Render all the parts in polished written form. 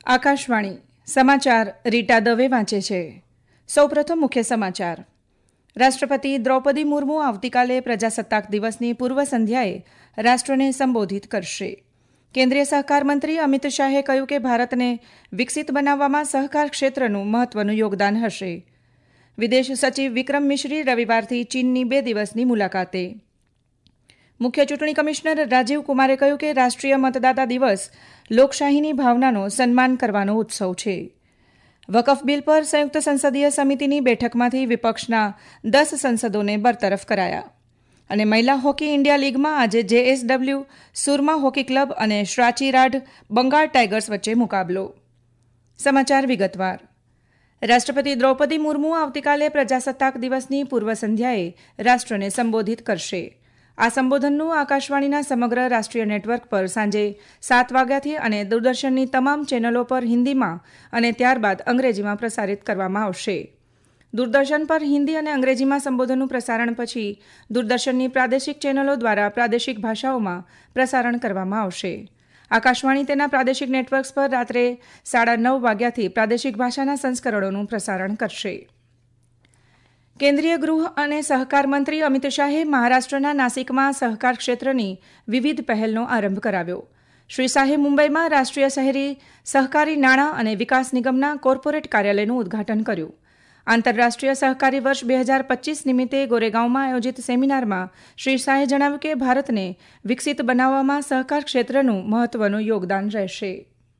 આકાશવાણી સમાચાર રીટા દવે વાંચે છે. સૌપ્રથમ મુખ્ય સમાચાર. રાષ્ટ્રપતિ દ્રૌપદી મુર્મુ આવતીકાલે પ્રજાસત્તાક દિવસની પૂર્વ સંધ્યાએ રાષ્ટ્રને સંબોધિત કરશે. કેન્દ્રીય સહકાર મંત્રી અમિત શાહે કહ્યું કે ભારતને વિકસિત બનાવવામાં સહકાર ક્ષેત્રનું મહત્વનું યોગદાન હશે. વિદેશ સચિવ વિક્રમ મિશ્રી રવિવારથી ચીનની 2 દિવસની મુલાકાતે. મુખ્ય ચૂંટણી કમિશનર રાજીવ કુમારે કહ્યું કે રાષ્ટ્રીય મતદાતા દિવસ લોકશાહીની ભાવનાનો સન્માન કરવાનો ઉત્સવ છે. વકફ બિલ પર સંયુક્ત સંસદીય સમિતિની બેઠકમાંથી વિપક્ષના 10 સંસદોને બરતરફ કરાયા. અને મહિલા હોકી ઇન્ડિયા લીગમાં આજે JSW સુરમા હોકી ક્લબ અને શ્રાચીરાડ બંગાળ ટાઇગર્સ વચ્ચે મુકાબલો. સમાચાર વિગતવાર. રાષ્ટ્રપતિ દ્રૌપદી મુર્મુ આવતીકાલે પ્રજાસત્તાક દિવસની પૂર્વ સંધ્યાએ રાષ્ટ્રને સંબોધિત કરશે. આ સંબોધનનું આકાશવાણીના સમગ્ર રાષ્ટ્રીય નેટવર્ક પર સાંજે 7 વાગ્યાથી અને દૂરદર્શનની તમામ ચેનલો પર હિન્દીમાં અને ત્યારબાદ અંગ્રેજીમાં પ્રસારિત કરવામાં આવશે. દૂરદર્શન પર હિન્દી અને અંગ્રેજીમાં સંબોધનનું પ્રસારણ પછી દૂરદર્શનની પ્રાદેશિક ચેનલો દ્વારા પ્રાદેશિક ભાષાઓમાં પ્રસારણ કરવામાં આવશે. આકાશવાણી તેના પ્રાદેશિક નેટવર્ક્સ પર રાત્રે 9:30 વાગ્યાથી પ્રાદેશિક ભાષાના સંસ્કરણોનું પ્રસારણ કરશે. કેન્દ્રીય ગૃહ અને સહકાર મંત્રી અમિત શાહે મહારાષ્ટ્રના નાસિકમાં સહકાર ક્ષેત્રની વિવિધ પહેલનો આરંભ કરાવ્યો. શ્રી શાહે મુંબઈમાં રાષ્ટ્રીય શહેરી સહકારી નાણાં અને વિકાસ નિગમના કોર્પોરેટ કાર્યાલયનું ઉદ્ઘાટન કર્યું. આંતરરાષ્ટ્રીય સહકારી વર્ષ 2025 નિમિત્તે ગોરેગાંવમાં આયોજિત સેમિનારમાં શ્રી શાહે જણાવ્યું કે ભારતને વિકસિત બનાવવામાં સહકાર ક્ષેત્રનું મહત્વનું યોગદાન રહેશે.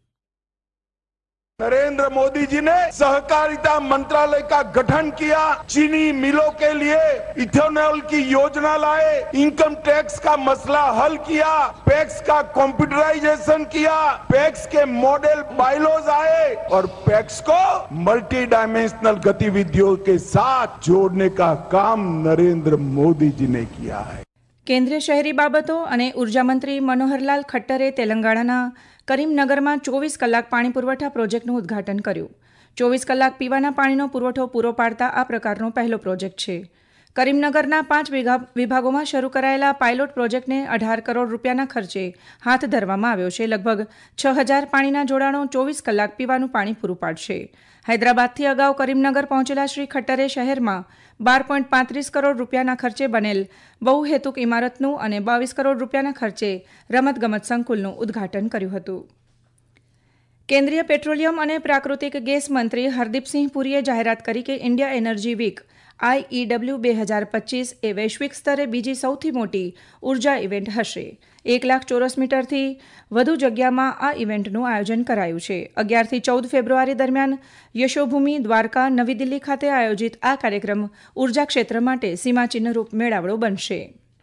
नरेंद्र मोदी जी ने सहकारिता मंत्रालय का गठन किया, चीनी मिलों के लिए इथेनॉल की योजना लाए, इनकम टैक्स का मसला हल किया, पैक्स का कंप्यूटराइजेशन किया, पैक्स के मॉडल बायलॉज आए और पैक्स को मल्टी डायमेंशनल गतिविधियों के साथ जोड़ने का काम नरेंद्र मोदी जी ने किया है. કેન્દ્રીય શહેરી બાબતો અને ઉર્જા મંત્રી મનોહરલાલ ખટ્ટરે તેલંગાણાના કરીમનગરમાં 24 કલાક પાણી પુરવઠા પ્રોજેક્ટનું ઉદ્ઘાટન કર્યું. 24 કલાક પીવાના પાણીનો પુરવઠો પૂરો પાડતા આ પ્રકારનો પહેલો પ્રોજેક્ટ છે. કરીમનગરના 5 વિભાગોમાં શરૂ કરાયેલા પાયલોટ પ્રોજેક્ટને 18 કરોડ રૂપિયાના ખર્ચે હાથ ધરવામાં આવ્યો છે. લગભગ 6000 પાણીના જોડાણો 24 કલાક પીવાનું પાણી પૂરું પાડશે. હૈદરાબાદથી અગાઉ કરીમનગર પહોંચેલા શ્રી ખટ્ટરે શહેરમાં 12.35 કરોડ રૂપિયાના ખર્ચે બનેલ બહુહેતુક ઇમારતનું અને 22 કરોડ રૂપિયાના ખર્ચે રમતગમત સંકુલનું ઉદ્ઘાટન કર્યું હતું. કેન્દ્રીય પેટ્રોલિયમ અને પ્રાકૃતિક ગેસ મંત્રી હરદીપસિંહ પુરીએ જાહેરાત કરી કે ઇન્ડિયા એનર્જી વીક IEW 2025 એ વૈશ્વિક સ્તરે બીજી સૌથી મોટી ઉર્જા ઇવેન્ટ હશે. 1 લાખ ચોરસ મીટરથી વધુ જગ્યામાં આ ઇવેન્ટનું આયોજન કરાયું છે. 11 થી 14 ફેબ્રુઆરી દરમિયાન યશોભૂમિ દ્વારકા નવી દિલ્હી ખાતે આયોજિત આ કાર્યક્રમ ઉર્જા ક્ષેત્ર માટે સીમાચિહ્નરૂપ મેળાવડો બનશે.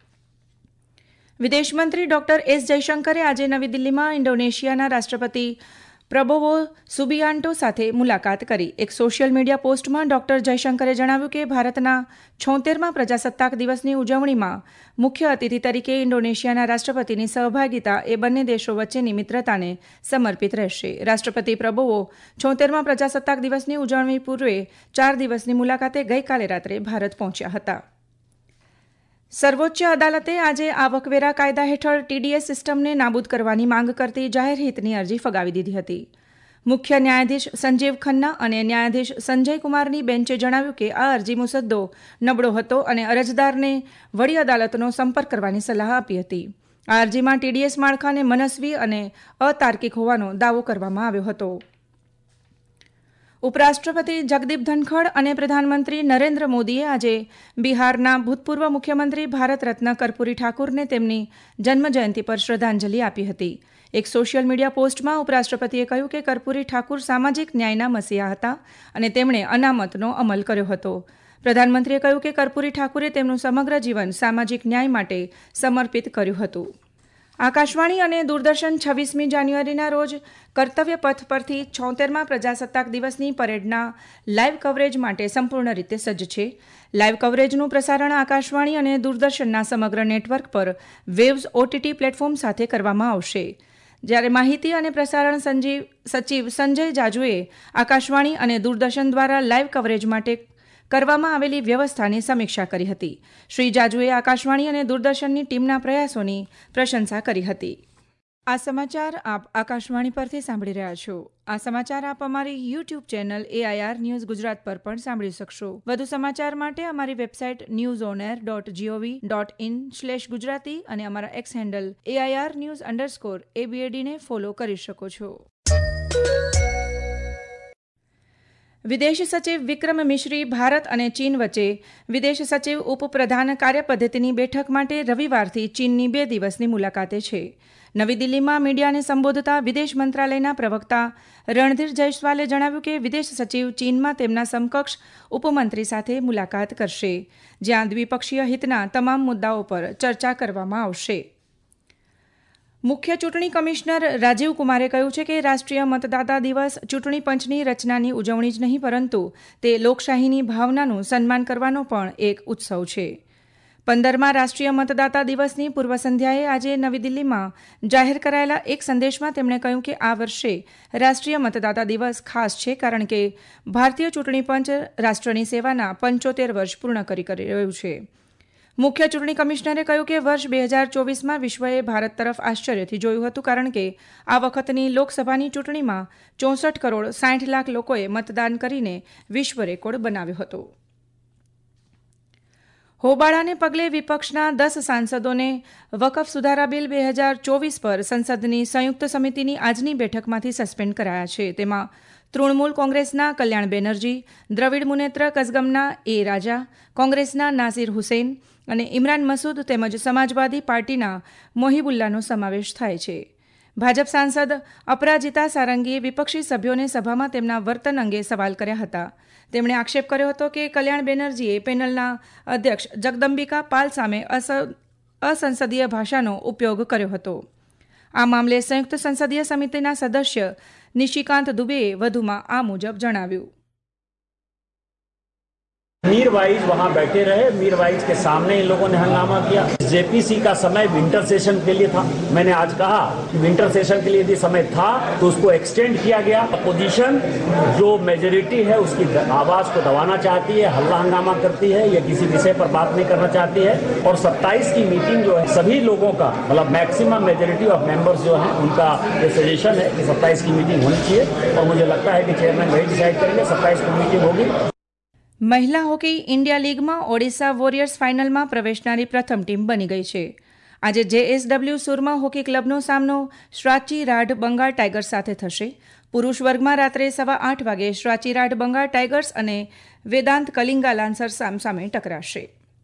વિદેશમંત્રી ડોક્ટર S જયશંકરે આજે નવી દિલ્હીમાં ઇન્ડોનેશિયાના રાષ્ટ્રપતિ પ્રબોવો સુબિયાન્ટો સાથે મુલાકાત કરી. એક સોશિયલ મીડિયા પોસ્ટમાં ડોક્ટર જયશંકરે જણાવ્યું કે ભારતના 76મા પ્રજાસત્તાક દિવસની ઉજવણીમાં મુખ્ય અતિથિ તરીકે ઇન્ડોનેશિયાના રાષ્ટ્રપતિની સહભાગિતા એ બંને દેશો વચ્ચેની મિત્રતાને સમર્પિત રહેશે. રાષ્ટ્રપતિ પ્રબોવો 76મા પ્રજાસત્તાક દિવસની ઉજવણી પૂર્વે 4 દિવસની મુલાકાતે ગઈકાલે રાત્રે ભારત પહોંચ્યા હતા. સર્વોચ્ચ અદાલતે આજે આવકવેરા કાયદા હેઠળ TDS સિસ્ટમને નાબૂદ કરવાની માંગ કરતી જાહેર હિતની અરજી ફગાવી દીધી હતી. મુખ્ય ન્યાયાધીશ સંજીવ ખન્ના અને ન્યાયાધીશ સંજય કુમારની બેન્ચે જણાવ્યું કે આ અરજી મુસદ્દો નબળો હતો અને અરજદારને વડી અદાલતનો સંપર્ક કરવાની સલાહ આપી હતી. આ અરજીમાં TDS માળખાને મનસ્વી અને અતાર્કિક હોવાનો દાવો કરવામાં આવ્યો હતો. ઉપરાષ્ટ્રપતિ જગદીપ ધનખડ અને પ્રધાનમંત્રી નરેન્દ્ર મોદીએ આજે બિહારના ભૂતપૂર્વ મુખ્યમંત્રી ભારત રત્ન કર્પૂરી ઠાકુરને તેમની જન્મજયંતિ પર શ્રદ્ધાંજલિ આપી હતી. એક સોશિયલ મીડિયા પોસ્ટમાં ઉપરાષ્ટ્રપતિએ કહ્યું કે કર્પૂરી ઠાકુર સામાજિક ન્યાયના મસીહા હતા અને તેમણે અનામતનો અમલ કર્યો હતો. પ્રધાનમંત્રીએ કહ્યું કે કર્પૂરી ઠાકુરે તેમનું સમગ્ર જીવન સામાજિક ન્યાય માટે સમર્પિત કર્યું હતું. આકાશવાણી અને દૂરદર્શન 26મી જાન્યુઆરીના રોજ કર્તવ્ય પથ પરથી 76મા પ્રજાસત્તાક દિવસની પરેડના લાઇવ કવરેજ માટે સંપૂર્ણ રીતે સજ્જ છે. લાઇવ કવરેજનું પ્રસારણ આકાશવાણી અને દૂરદર્શનના સમગ્ર નેટવર્ક પર વેવ્સ OTT પ્લેટફોર્મ સાથે કરવામાં આવશે. જ્યારે માહિતી અને પ્રસારણ સચિવ સંજય જાજુએ આકાશવાણી અને દૂરદર્શન દ્વારા લાઇવ કવરેજ માટે કરવામાં આવેલી વ્યવસ્થાની સમીક્ષા કરી હતી. શ્રી જાજુએ આકાશવાણી અને દૂરદર્શનની ટીમના પ્રયાસોની પ્રશંસા કરી હતી. આ સમાચાર આપ આકાશવાણી પરથી સાંભળી રહ્યા છો. આ સમાચાર આપ અમારી YouTube channel AIR news Gujarat પર પણ સાંભળી શકશો. વધુ સમાચાર માટે અમારી વેબસાઇટ newsonair.gov.in/gujarati અને અમારા એક્સ હેન્ડલ AIR_news_ ને ફોલો કરી શકો છો. વિદેશ સચિવ વિક્રમ મિશ્રી ભારત અને ચીન વચ્ચે વિદેશ સચિવ ઉપપ્રધાન કાર્યપદ્ધતિની બેઠક માટે રવિવારથી ચીનની 2 દિવસની મુલાકાતે છે. નવી દિલ્હીમાં મીડિયાને સંબોધતા વિદેશ મંત્રાલયના પ્રવક્તા રણધીર જયસ્વાલે જણાવ્યું કે વિદેશ સચિવ ચીનમાં તેમના સમકક્ષ ઉપમંત્રી સાથે મુલાકાત કરશે, જ્યાં દ્વિપક્ષીય હિતના તમામ મુદ્દાઓ પર ચર્ચા કરવામાં આવશે. મુખ્ય ચૂંટણી કમિશનર રાજીવ કુમારે કહ્યું છે કે રાષ્ટ્રીય મતદાતા દિવસ ચૂંટણી પંચની રચનાની ઉજવણી જ નહીં, પરંતુ તે લોકશાહીની ભાવનાનું સન્માન કરવાનો પણ એક ઉત્સવ છે. 15મા રાષ્ટ્રીય મતદાતા દિવસની પૂર્વ સંધ્યાએ આજે નવી દિલ્હીમાં જાહેર કરાયેલા એક સંદેશમાં તેમણે કહ્યું કે આ વર્ષે રાષ્ટ્રીય મતદાતા દિવસ ખાસ છે, કારણ કે ભારતીય ચૂંટણી પંચ રાષ્ટ્રની સેવાના 75 વર્ષ પૂર્ણ કરી રહ્યું છે. મુખ્ય ચૂંટણી કમિશનરે કહ્યું કે વર્ષ 2024માં વિશ્વએ ભારત તરફ આશ્ચર્યથી જોયું હતું, કારણ કે આ વખતની લોકસભાની ચૂંટણીમાં 64 કરોડ 60 લાખ લોકોએ મતદાન કરીને વિશ્વ રેકોર્ડ બનાવ્યો હતો. હોબાળાને પગલે વિપક્ષના 10 સાંસદોને વકફ સુધારા બિલ 2024 પર સંસદની સંયુક્ત સમિતિની આજની બેઠકમાંથી સસ્પેન્ડ કરાયા છે. તેમાં તૃણમૂલ કોંગ્રેસના કલ્યાણ બેનર્જી, દ્રવિડ મુનેત્ર કઝગમના A. રાજા, કોંગ્રેસના નાસિર હુસૈન અને ઇમરાન મસૂદ તેમજ સમાજવાદી પાર્ટીના મોહિબુલ્લાનો સમાવેશ થાય છે. ભાજપ સાંસદ અપરાજિતા સારંગીએ વિપક્ષી સભ્યોને સભામાં તેમના વર્તન અંગે સવાલ કર્યા હતા. તેમણે આક્ષેપ કર્યો હતો કે કલ્યાણ બેનર્જીએ પેનલના અધ્યક્ષ જગદંબિકા પાલ સામે અસંસદીય ભાષાનો ઉપયોગ કર્યો હતો. આ મામલે સંયુક્ત સંસદીય સમિતિના સદસ્ય નિશિકાંત દુબેએ વધુમાં આ મુજબ જણાવ્યું. मीर वाइज वहां बैठे रहे, मीर वाइज के सामने इन लोगों ने हंगामा किया. जेपीसी का समय विंटर सेशन के लिए था. मैंने आज कहा कि विंटर सेशन के लिए यदि समय था तो उसको एक्सटेंड किया गया. अपोजिशन जो मेजोरिटी है उसकी आवाज को दबाना चाहती है, हल्ला हंगामा करती है, या किसी विषय पर बात नहीं करना चाहती है. और 27 की मीटिंग जो है सभी लोगों का मतलब मैक्सिमम मेजोरिटी ऑफ मेंबर्स जो है उनका ये सजेशन है कि 27 की मीटिंग होनी चाहिए. और मुझे लगता है कि चेयरमैन वही डिसाइड करेंगे. 27 को मीटिंग होगी. મહિલા હોકી ઇન્ડિયા લીગમાં ઓડિશા વોરિયર્સ ફાઇનલમાં પ્રવેશનારી પ્રથમ ટીમ બની ગઈ છે. આજે JSW સુરમા હોકી ક્લબનો સામનો શ્રાચી રાઢ બંગાળ ટાઇગર્સ સાથે થશે. પુરુષ વર્ગમાં રાત્રે 8:15 વાગે શ્રાચી રાઢ બંગાળ ટાઇગર્સ અને વેદાંત કલિંગા લાન્સર સામસામે ટકરાશે.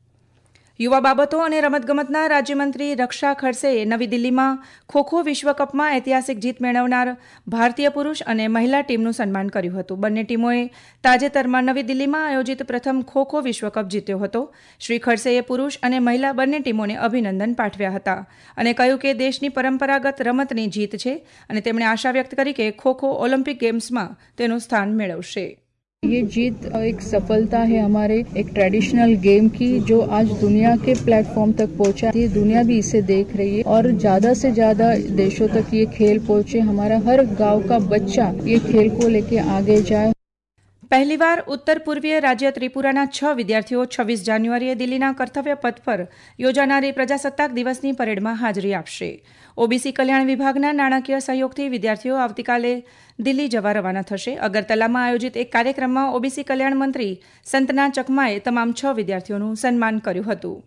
યુવા બાબતો અને રમતગમતના રાજ્યમંત્રી રક્ષા ખડસેએ નવી દિલ્હીમાં ખો-ખો વિશ્વકપમાં ઐતિહાસિક જીત મેળવનાર ભારતીય પુરુષ અને મહિલા ટીમનું સન્માન કર્યું હતું. બંને ટીમોએ તાજેતરમાં નવી દિલ્હીમાં આયોજિત પ્રથમ ખો-ખો વિશ્વકપ જીત્યો હતો. શ્રી ખડસેએ પુરુષ અને મહિલા બંને ટીમોને અભિનંદન પાઠવ્યા હતા અને કહ્યું કે દેશની પરંપરાગત રમતની જીત છે, અને તેમણે આશા વ્યક્ત કરી કે ખો-ખો ઓલિમ્પિક ગેમ્સમાં તેનું સ્થાન મેળવશે. ये जीत एक सफलता है हमारे एक ट्रेडिशनल गेम की, जो आज दुनिया के प्लेटफॉर्म तक पहुंचा है. दुनिया भी इसे देख रही है और ज्यादा से ज्यादा देशों तक ये खेल पहुंचे. हमारा हर गांव का बच्चा ये खेल को लेके आगे जाए. પહેલીવાર ઉત્તર પૂર્વીય રાજ્ય ત્રિપુરાના 6 વિદ્યાર્થીઓ 26 જાન્યુઆરીએ દિલ્હીના કર્તવ્ય પથ પર યોજાનારી પ્રજાસત્તાક દિવસની પરેડમાં હાજરી આપશે. ઓબીસી કલ્યાણ વિભાગના નાણાકીય સહયોગથી વિદ્યાર્થીઓ આવતીકાલે દિલ્હી જવા રવાના થશે. અગરતલામાં આયોજિત એક કાર્યક્રમમાં ઓબીસી કલ્યાણ મંત્રી સંતના ચકમાએ તમામ 6 વિદ્યાર્થીઓનું સન્માન કર્યું હતું.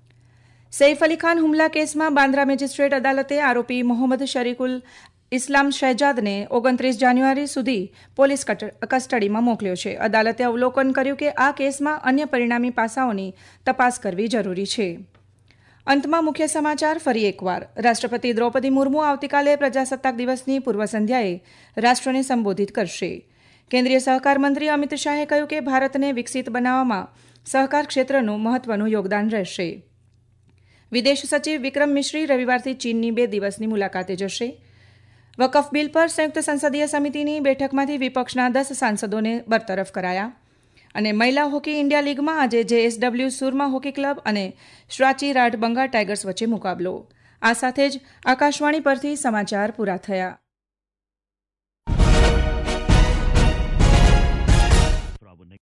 સૈફ અલી ખાન હુમલા કેસમાં બાંદ્રા મેજિસ્ટ્રેટ અદાલતે આરોપી મોહમ્મદ શરીકુલ ઇસ્લામ શહેજાદને 29 જાન્યુઆરી સુધી પોલીસ કસ્ટડીમાં મોકલ્યો છે. અદાલતે અવલોકન કર્યું કે આ કેસમાં અન્ય પરિણામી પાસાઓની તપાસ કરવી જરૂરી છે. અંતમાં મુખ્ય સમાચાર ફરી એકવાર. રાષ્ટ્રપતિ દ્રૌપદી મુર્મુ આવતીકાલે પ્રજાસત્તાક દિવસની પૂર્વ સંધ્યાએ રાષ્ટ્રને સંબોધિત કરશે. કેન્દ્રીય સહકાર મંત્રી અમિત શાહે કહ્યું કે ભારતને વિકસિત બનાવવામાં સહકાર ક્ષેત્રનું મહત્વનું યોગદાન રહેશે. વિદેશ સચિવ વિક્રમ મિશ્રી રવિવારથી ચીનની 2 દિવસની મુલાકાતે જશે. વકફ બિલ પર સંયુક્ત સંસદીય સમિતિની બેઠકમાંથી વિપક્ષના 10 સાંસદોને બરતરફ કરાયા. અને મહિલા હોકી ઇન્ડિયા લીગમાં આજે JSW સુરમા હોકી ક્લબ અને શ્રાચી રાઢ બંગાળ ટાઇગર્સ વચ્ચે મુકાબલો. આ સાથે જ આકાશવાણી પરથી સમાચાર પૂરા થયા.